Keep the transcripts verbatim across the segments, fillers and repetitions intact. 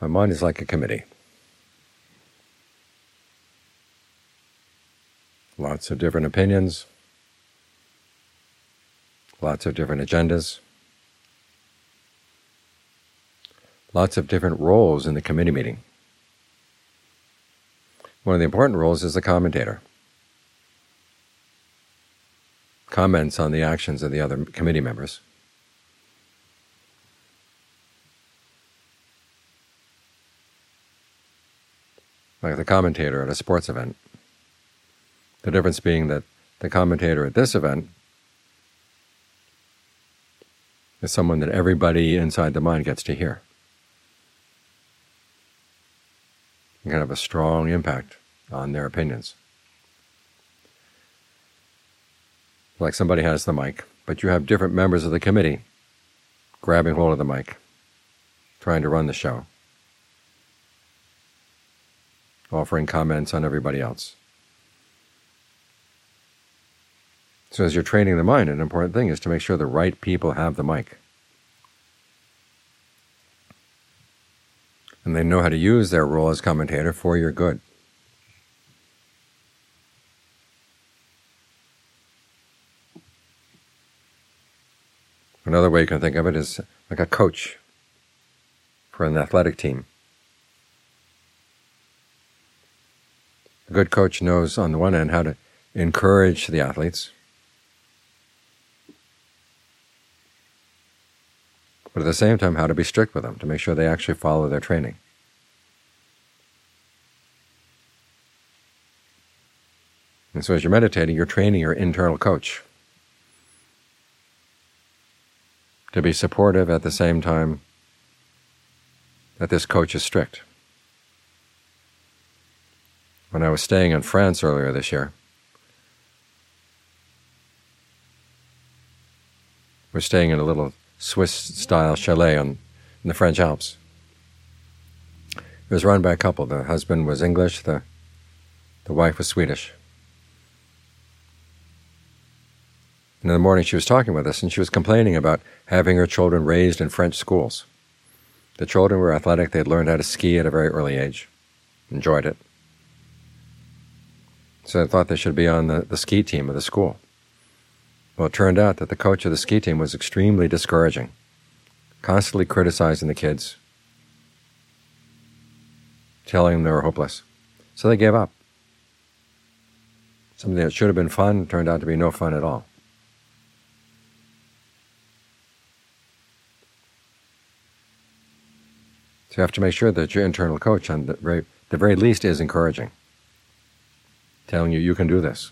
My mind is like a committee. Lots of different opinions, lots of different agendas, lots of different roles in the committee meeting. One of the important roles is the commentator. Comments on the actions of the other committee members. Like the commentator at a sports event. The difference being that the commentator at this event is someone that everybody inside the mind gets to hear. It can have a strong impact on their opinions. Like somebody has the mic, but you have different members of the committee grabbing hold of the mic, trying to run the show, offering comments on everybody else. So as you're training the mind, an important thing is to make sure the right people have the mic. And they know how to use their role as commentator for your good. Another way you can think of it is like a coach for an athletic team. A good coach knows, on the one hand, how to encourage the athletes, but at the same time, how to be strict with them, to make sure they actually follow their training. And so as you're meditating, you're training your internal coach to be supportive at the same time that this coach is strict. When I was staying in France earlier this year, we're staying in a little Swiss-style chalet on, in the French Alps. It was run by a couple. The husband was English, the, the wife was Swedish. And in the morning she was talking with us, and she was complaining about having her children raised in French schools. The children were athletic. They had learned how to ski at a very early age, enjoyed it. So I thought they should be on the, the ski team of the school. Well, it turned out that the coach of the ski team was extremely discouraging, constantly criticizing the kids, telling them they were hopeless. So they gave up. Something that should have been fun turned out to be no fun at all. So you have to make sure that your internal coach, on the very, the very least, is encouraging, telling you you can do this.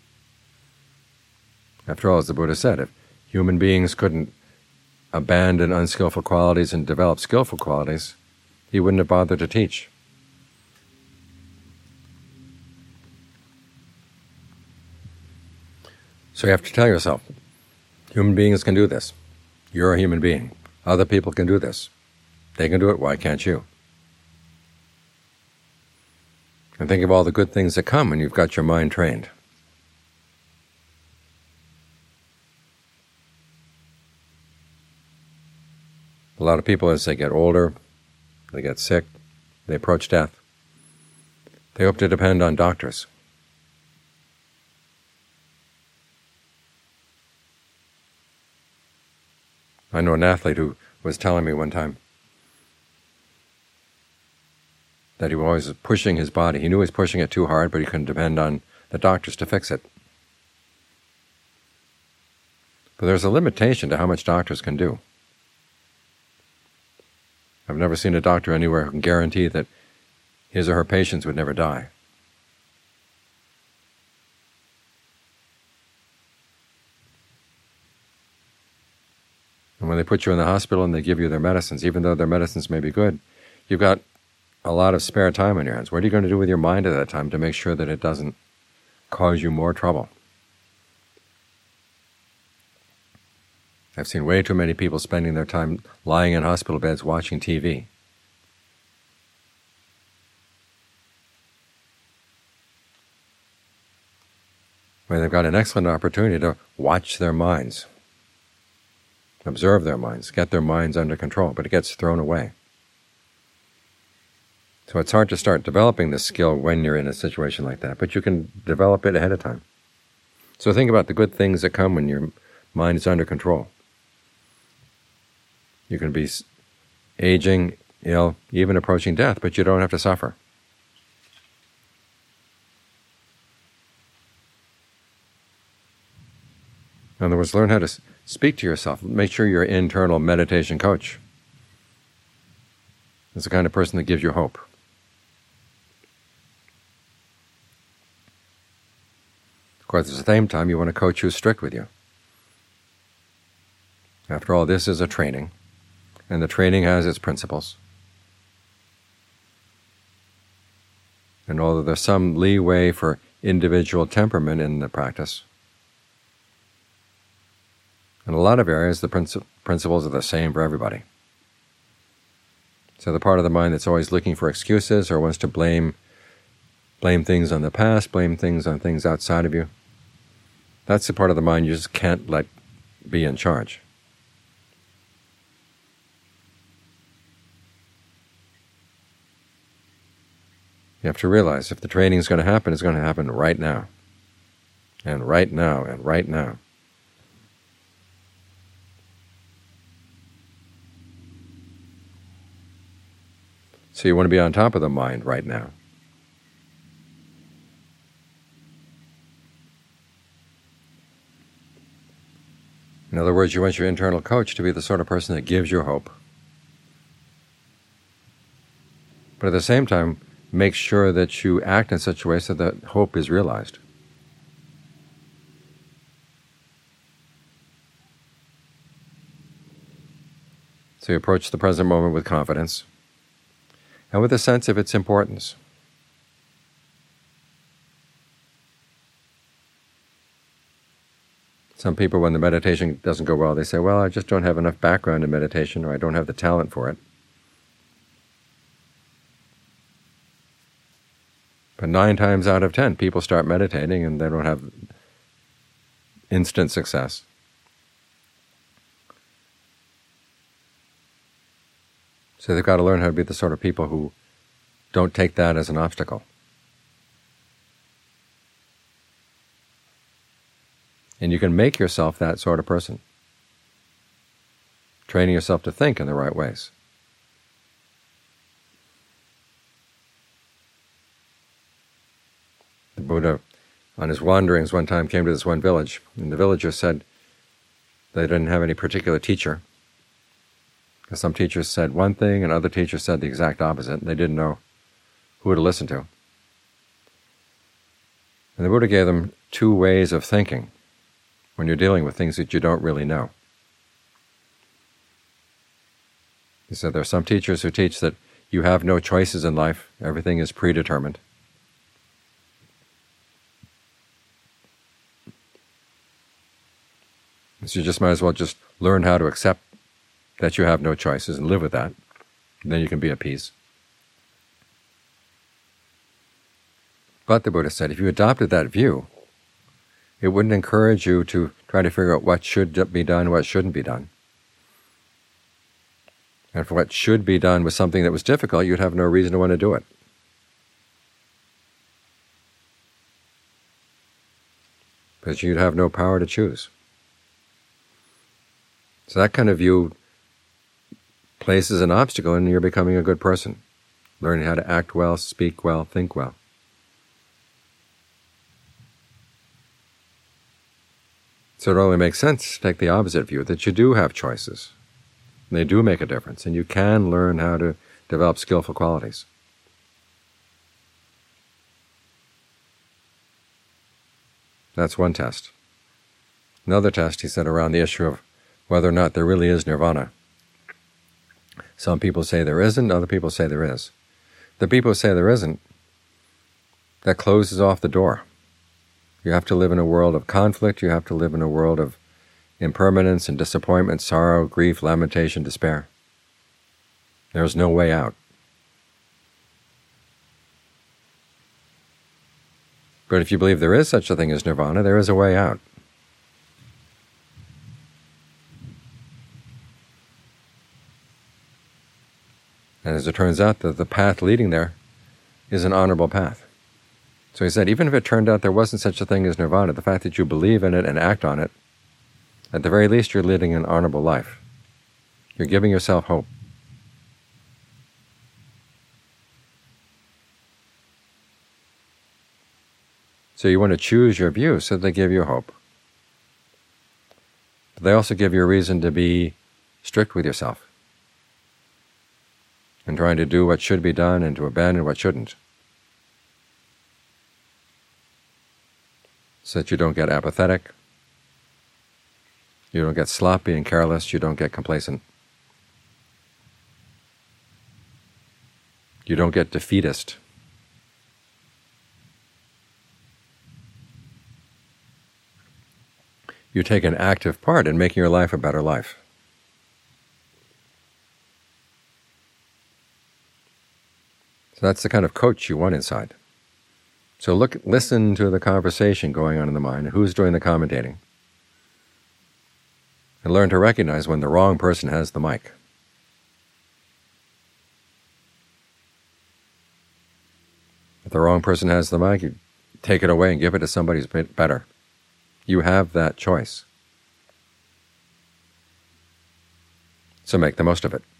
After all, as the Buddha said, if human beings couldn't abandon unskillful qualities and develop skillful qualities, he wouldn't have bothered to teach. So you have to tell yourself, human beings can do this. You're a human being. Other people can do this. They can do it, why can't you? And think of all the good things that come when you've got your mind trained. A lot of people, as they get older, they get sick, they approach death, they hope to depend on doctors. I know an athlete who was telling me one time that he was always pushing his body. He knew he was pushing it too hard, but he couldn't depend on the doctors to fix it. But there's a limitation to how much doctors can do. I've never seen a doctor anywhere who can guarantee that his or her patients would never die. And when they put you in the hospital and they give you their medicines, even though their medicines may be good, you've got a lot of spare time on your hands. What are you going to do with your mind at that time to make sure that it doesn't cause you more trouble? I've seen way too many people spending their time lying in hospital beds watching T V. When they've got an excellent opportunity to watch their minds, observe their minds, get their minds under control, but it gets thrown away. So it's hard to start developing this skill when you're in a situation like that, but you can develop it ahead of time. So think about the good things that come when your mind is under control. You can be aging, ill, even approaching death, but you don't have to suffer. In other words, learn how to speak to yourself. Make sure you're an internal meditation coach. It's the kind of person that gives you hope. Of course, at the same time, you want a coach who's strict with you. After all, this is a training, and the training has its principles. And although there's some leeway for individual temperament in the practice, in a lot of areas, the princi- principles are the same for everybody. So the part of the mind that's always looking for excuses or wants to blame blame things on the past, blame things on things outside of you, that's the part of the mind you just can't let be in charge. You have to realize if the training is going to happen, it's going to happen right now. And right now, and right now. So you want to be on top of the mind right now. In other words, you want your internal coach to be the sort of person that gives you hope. But at the same time, make sure that you act in such a way so that hope is realized. So you approach the present moment with confidence and with a sense of its importance. Some people, when the meditation doesn't go well, they say, well, I just don't have enough background in meditation, or I don't have the talent for it. But nine times out of ten, people start meditating and they don't have instant success. So they've got to learn how to be the sort of people who don't take that as an obstacle. And you can make yourself that sort of person, training yourself to think in the right ways. The Buddha, on his wanderings, one time came to this one village, and the villagers said they didn't have any particular teacher. Some teachers said one thing, and other teachers said the exact opposite, and they didn't know who to listen to. And the Buddha gave them two ways of thinking when you're dealing with things that you don't really know. He said there are some teachers who teach that you have no choices in life, everything is predetermined. So you just might as well just learn how to accept that you have no choices and live with that. And then you can be at peace. But the Buddha said, if you adopted that view, it wouldn't encourage you to try to figure out what should be done, what shouldn't be done. And if what should be done was something that was difficult, you'd have no reason to want to do it. Because you'd have no power to choose. So that kind of view places an obstacle in your becoming a good person, learning how to act well, speak well, think well. So it only makes sense to take the opposite view, that you do have choices. They do make a difference, and you can learn how to develop skillful qualities. That's one test. Another test, he said, around the issue of whether or not there really is nirvana. Some people say there isn't, other people say there is. The people who say there isn't, that closes off the door. You have to live in a world of conflict, you have to live in a world of impermanence and disappointment, sorrow, grief, lamentation, despair. There's no way out. But if you believe there is such a thing as nirvana, there is a way out. And as it turns out, the, the path leading there is an honorable path. So he said, even if it turned out there wasn't such a thing as nirvana, the fact that you believe in it and act on it, at the very least you're leading an honorable life. You're giving yourself hope. So you want to choose your view so they give you hope. But they also give you a reason to be strict with yourself and trying to do what should be done and to abandon what shouldn't, so that you don't get apathetic, you don't get sloppy and careless, you don't get complacent, you don't get defeatist. You take an active part in making your life a better life. So that's the kind of coach you want inside. So look, listen to the conversation going on in the mind, who's doing the commentating, and learn to recognize when the wrong person has the mic. If the wrong person has the mic, you take it away and give it to somebody who's better. You have that choice. So make the most of it.